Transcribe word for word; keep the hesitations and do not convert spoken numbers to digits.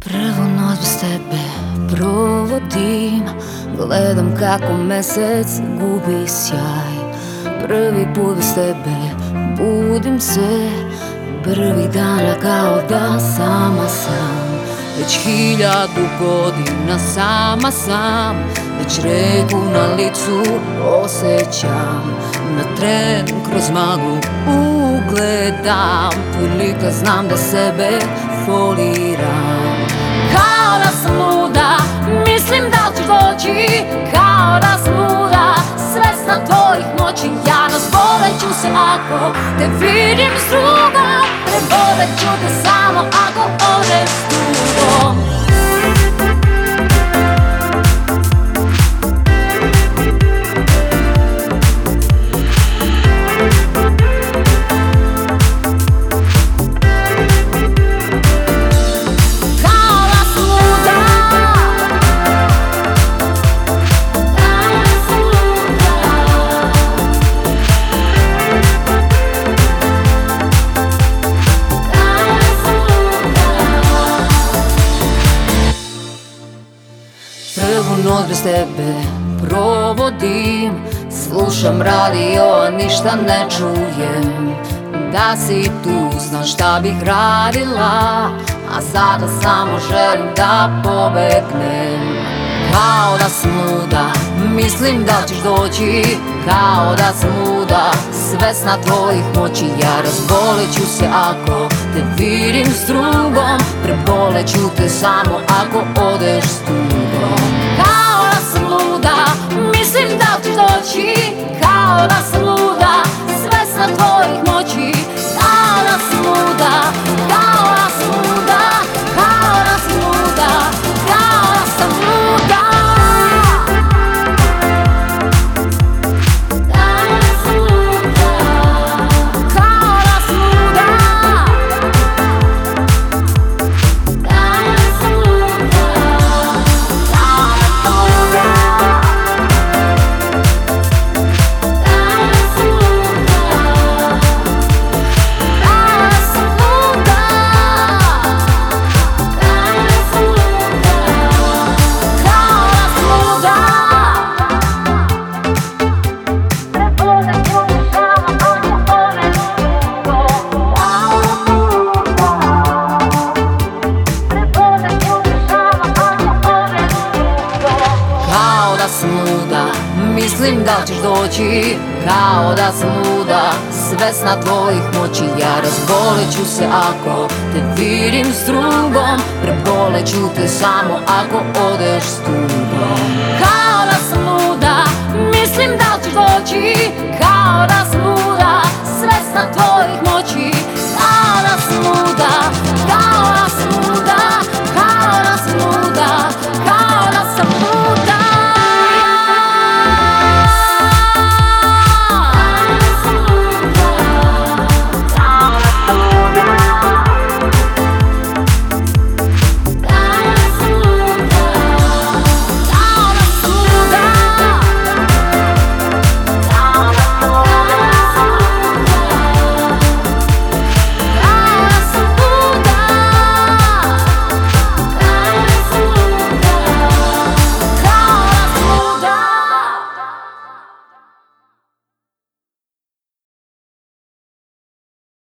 Prvu noć bez tebe provodim, gledam kako mesec gubi sjaj. Prvi put bez tebe budim se, prvih dana kao da sama sam. Već hiljadu godina sama sam, već reku na licu osjećam. Na tren kroz maglu ugledam, tvoj lika znam da sebe foliram. Kao da sam luda, mislim da ćeš doći. Kao da sam luda, svesna tvojih moći. Ja razbolet ću se ako te vidim s drugom, prebolet ću te samo ako odeš s drugom. Prvu noć bez tebe provodim, slušam radio, a ništa ne čujem. Da si tu, znaš šta bih radila, a sada samo želim da pobegnem. Kao da sam luda, mislim da ćeš doći. Kao da sam luda, svesna tvojih moći. Ja razbolet ću se ako te vidim s drugom, prebolet ću te samo ako odeš s drugom. Kao da sam luda, mislim da ćeš doći. Kao da sam luda, svesna tvojih moći. Kao da sam luda, kao da sam luda, kao da sam luda, kao da sam luda. Mislim da ćeš doći, kao da sam luda, svesna tvojih moći. Ja razbolet ću se ako te vidim s drugom, prebolet ću te samo ako odeš s drugom. Kao da sam luda, mislim da ćeš doći. Kao da sam